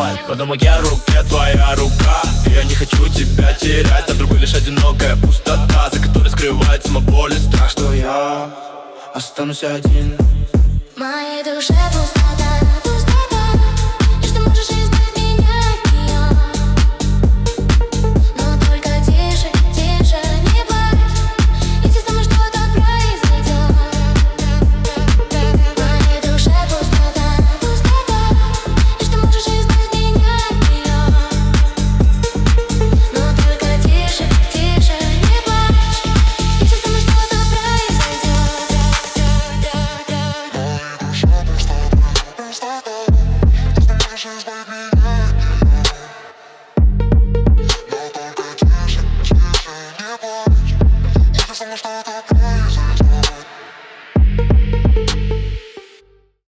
вновь. В одной моей руке твоя рука, и я не хочу тебя терять. А в другой лишь одинокая пустота, за которой скрывается моя боль и страх, что я останусь один. В моей душе пустота, пустота, и что можешь избавить меня от нее. Но только тише, тише, не плачь, если со мной что-то произойдет. В моей душе пустота, пустота, и что можешь избавить меня от нее. Но только тише, тише, не плачь, если со мной что-то произойдет. Somos